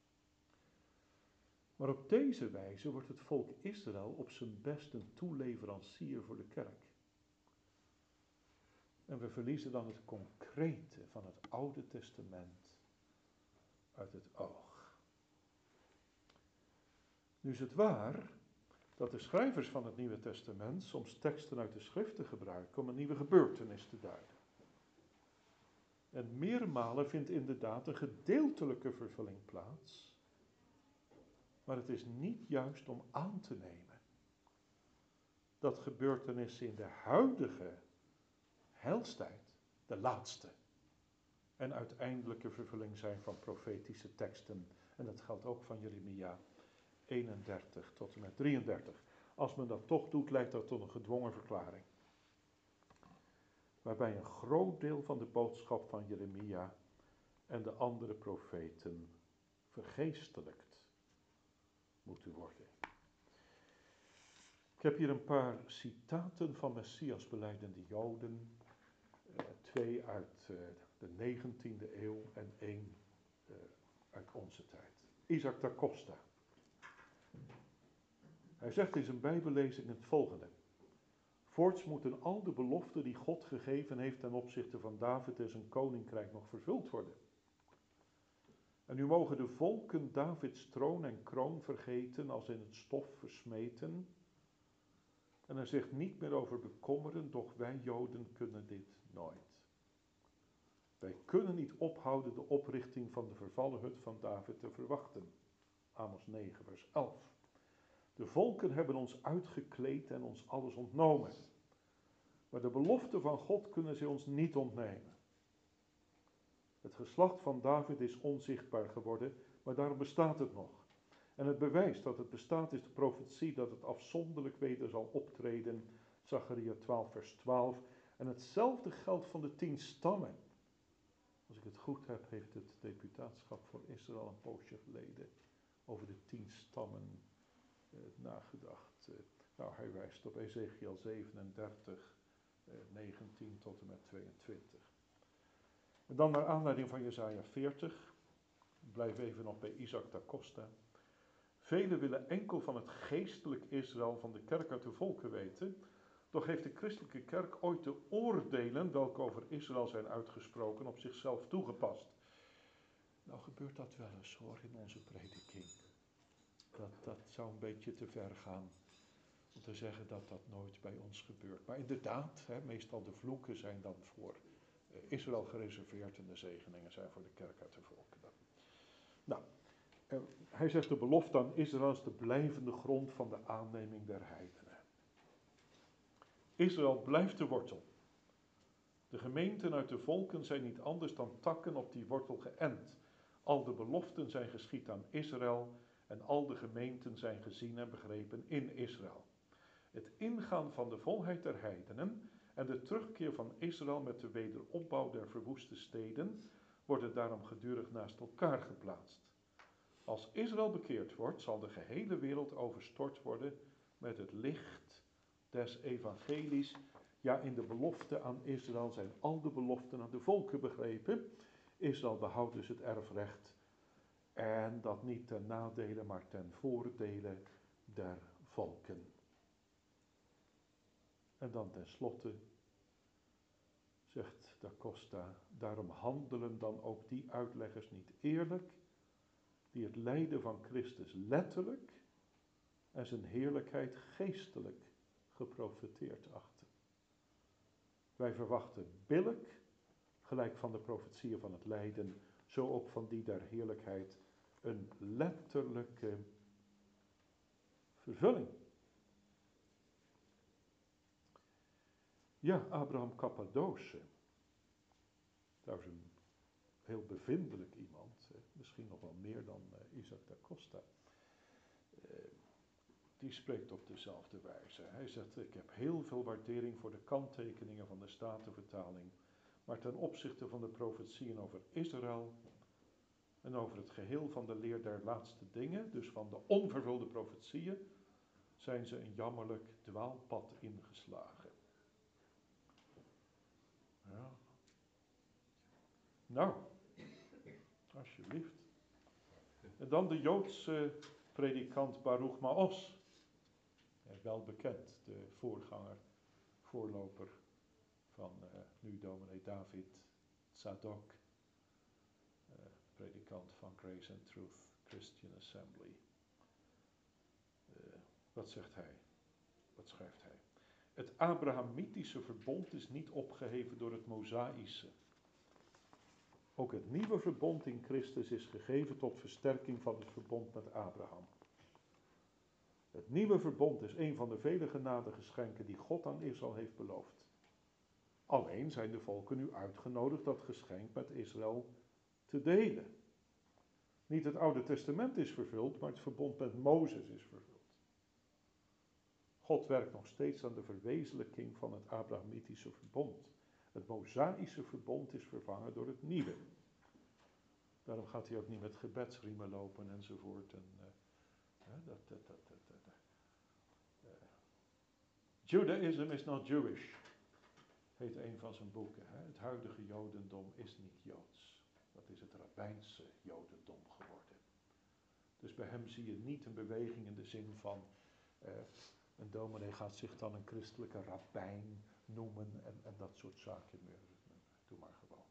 Maar op deze wijze wordt het volk Israël op zijn best een toeleverancier voor de kerk. En we verliezen dan het concrete van het Oude Testament uit het oog. Nu is het waar dat de schrijvers van het Nieuwe Testament soms teksten uit de schriften gebruiken om een nieuwe gebeurtenis te duiden. En meermalen vindt inderdaad een gedeeltelijke vervulling plaats, maar het is niet juist om aan te nemen dat gebeurtenissen in de huidige heilstijd de laatste en uiteindelijke vervulling zijn van profetische teksten. En dat geldt ook van Jeremia eenendertig tot en met drieëndertig. Als men dat toch doet, leidt dat tot een gedwongen verklaring. Waarbij een groot deel van de boodschap van Jeremia en de andere profeten vergeestelijkt moeten worden. Ik heb hier een paar citaten van Messiasbelijdende Joden. Uh, twee uit uh, de negentiende eeuw en één uh, uit onze tijd. Isaac da Costa. Hij zegt in zijn Bijbellezing het volgende. Voorts moeten al de beloften die God gegeven heeft ten opzichte van David en zijn koninkrijk nog vervuld worden. En nu mogen de volken Davids troon en kroon vergeten als in het stof versmeten. En hij zegt niet meer over bekommeren, doch wij Joden kunnen dit nooit. Wij kunnen niet ophouden de oprichting van de vervallen hut van David te verwachten. Amos negen vers elf. De volken hebben ons uitgekleed en ons alles ontnomen. Maar de belofte van God kunnen ze ons niet ontnemen. Het geslacht van David is onzichtbaar geworden, maar daarom bestaat het nog. En het bewijs dat het bestaat is de profetie dat het afzonderlijk weder zal optreden. Zacharia twaalf vers twaalf. En hetzelfde geldt van de tien stammen. Als ik het goed heb, heeft het deputaatschap voor Israël een poosje geleden over de tien stammen eh, nagedacht. Eh, nou, hij wijst op Ezekiel zevenendertig, eh, negentien tot en met tweeëntwintig. En dan naar aanleiding van Jesaja veertig. Ik blijf even nog bij Isaac da Costa. Velen willen enkel van het geestelijk Israël van de kerk uit de volken weten. Doch heeft de christelijke kerk ooit de oordelen welke over Israël zijn uitgesproken op zichzelf toegepast? Nou gebeurt dat wel eens hoor in onze prediking. Dat, dat zou een beetje te ver gaan om te zeggen dat dat nooit bij ons gebeurt. Maar inderdaad, hè, meestal de vloeken zijn dan voor uh, Israël gereserveerd en de zegeningen zijn voor de kerk uit de volken. Nou, uh, hij zegt de belofte aan Israël is de blijvende grond van de aanneming der heidenen. Israël blijft de wortel. De gemeenten uit de volken zijn niet anders dan takken op die wortel geënt. Al de beloften zijn geschied aan Israël en al de gemeenten zijn gezien en begrepen in Israël. Het ingaan van de volheid der heidenen en de terugkeer van Israël met de wederopbouw der verwoeste steden worden daarom gedurig naast elkaar geplaatst. Als Israël bekeerd wordt, zal de gehele wereld overstort worden met het licht des evangelies. Ja, in de belofte aan Israël zijn al de beloften aan de volken begrepen. Israël behoudt dus het erfrecht. En dat niet ten nadele, maar ten voordele der volken. En dan tenslotte zegt da Costa, daarom handelen dan ook die uitleggers niet eerlijk, die het lijden van Christus letterlijk en zijn heerlijkheid geestelijk geprofeteerd achten. Wij verwachten billijk, gelijk van de profetieën van het lijden, zo ook van die der heerlijkheid, een letterlijke vervulling. Ja, Abraham Cappadose, trouwens een heel bevindelijk iemand, misschien nog wel meer dan Isaac da Costa, die spreekt op dezelfde wijze. Hij zegt, ik heb heel veel waardering voor de kanttekeningen van de Statenvertaling, maar ten opzichte van de profetieën over Israël en over het geheel van de leer der laatste dingen, dus van de onvervulde profetieën, zijn ze een jammerlijk dwaalpad ingeslagen. Ja. Nou, alsjeblieft. En dan de Joodse predikant Baruch Maos. Hij is wel bekend, de voorganger, voorloper van uh, nu dominee David Zadok, uh, predikant van Grace and Truth Christian Assembly. Uh, wat zegt hij? Wat schrijft hij? Het Abrahamitische verbond is niet opgeheven door het Mosaïsche. Ook het nieuwe verbond in Christus is gegeven tot versterking van het verbond met Abraham. Het nieuwe verbond is een van de vele genadegeschenken die God aan Israël heeft beloofd. Alleen zijn de volken nu uitgenodigd dat geschenk met Israël te delen. Niet het Oude Testament is vervuld, maar het verbond met Mozes is vervuld. God werkt nog steeds aan de verwezenlijking van het Abrahamitische verbond. Het Mosaïsche verbond is vervangen door het nieuwe. Daarom gaat hij ook niet met gebedsriemen lopen enzovoort. En, uh, uh, dat, dat, dat, dat, dat, uh, Judaism is not Jewish, heet een van zijn boeken. Hè? Het huidige Jodendom is niet Joods. Dat is het rabbijnse Jodendom geworden. Dus bij hem zie je niet een beweging in de zin van, uh, een dominee gaat zich dan een christelijke rabbijn noemen en, en dat soort zaken meer. Doe maar gewoon.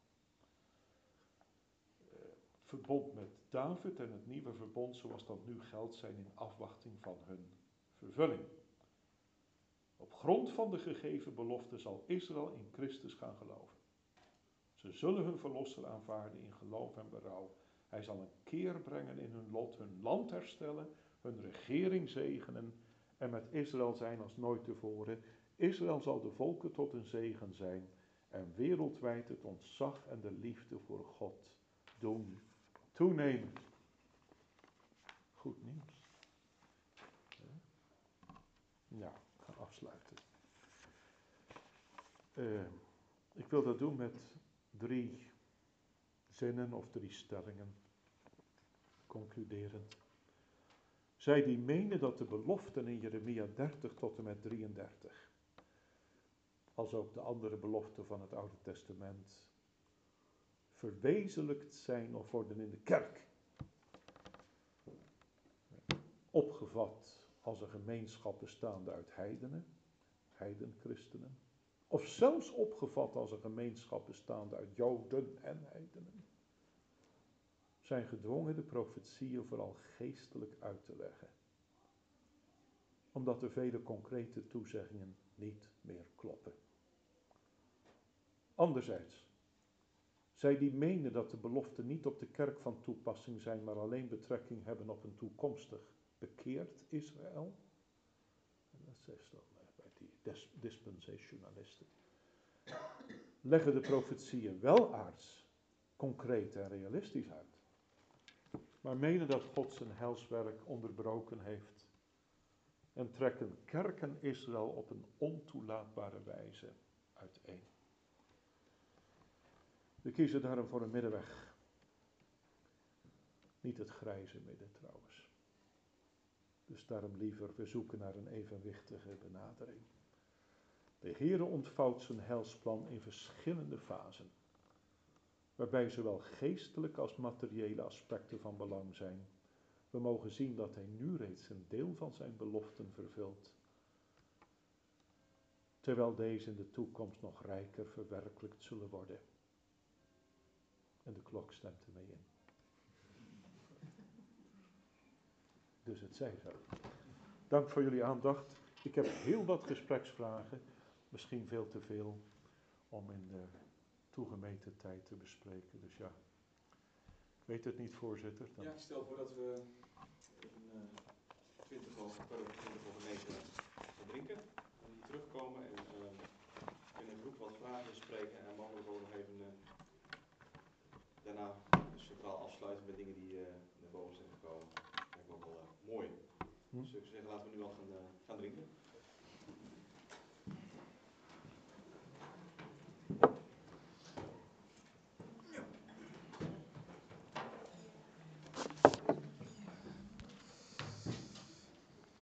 Uh, het verbond met David en het nieuwe verbond zoals dat nu geldt zijn in afwachting van hun vervulling. Op grond van de gegeven belofte zal Israël in Christus gaan geloven. Ze zullen hun verlosser aanvaarden in geloof en berouw. Hij zal een keer brengen in hun lot, hun land herstellen, hun regering zegenen en met Israël zijn als nooit tevoren. Israël zal de volken tot een zegen zijn en wereldwijd het ontzag en de liefde voor God doen toenemen. Goed nieuws. Ja, ik ga afsluiten. Uh, ik wil dat doen met drie zinnen of drie stellingen. Concluderend. Zij die menen dat de beloften in Jeremia dertig tot en met drieëndertig, als ook de andere beloften van het Oude Testament, verwezenlijkt zijn of worden in de kerk opgevat als een gemeenschap bestaande uit heidenen, heidenchristenen, of zelfs opgevat als een gemeenschap bestaande uit Joden en heidenen, zijn gedwongen de profetieën vooral geestelijk uit te leggen, omdat er vele concrete toezeggingen niet meer kloppen. Anderzijds, zij die menen dat de beloften niet op de kerk van toepassing zijn, maar alleen betrekking hebben op een toekomstig bekeerd Israël, en dat zegt dan bij die dis- dispensationalisten, leggen de profetieën wel aards, concreet en realistisch uit, maar menen dat God zijn heilswerk onderbroken heeft en trekken kerk en Israël op een ontoelaatbare wijze uiteen. We kiezen daarom voor een middenweg. Niet het grijze midden trouwens. Dus daarom liever, we zoeken naar een evenwichtige benadering. De Heere ontvouwt zijn heilsplan in verschillende fasen, waarbij zowel geestelijke als materiële aspecten van belang zijn. We mogen zien dat hij nu reeds een deel van zijn beloften vervult, terwijl deze in de toekomst nog rijker verwerkelijkt zullen worden. En de klok stemt ermee in. Dus het zij zo. Dank voor jullie aandacht. Ik heb heel wat gespreksvragen, misschien veel te veel om in de toegemeten tijd te bespreken. Dus ja, ik weet het niet, voorzitter. Dan... Ja, ik stel voor dat we een twintig over negen gaan drinken. En hier terugkomen en uh, in een groep wat vragen bespreken en mogelijk ook nog even uh, daarna centraal afsluiten met dingen die uh, naar boven zijn gekomen. Dat lijkt me ook wel uh, mooi. Hm? Succes.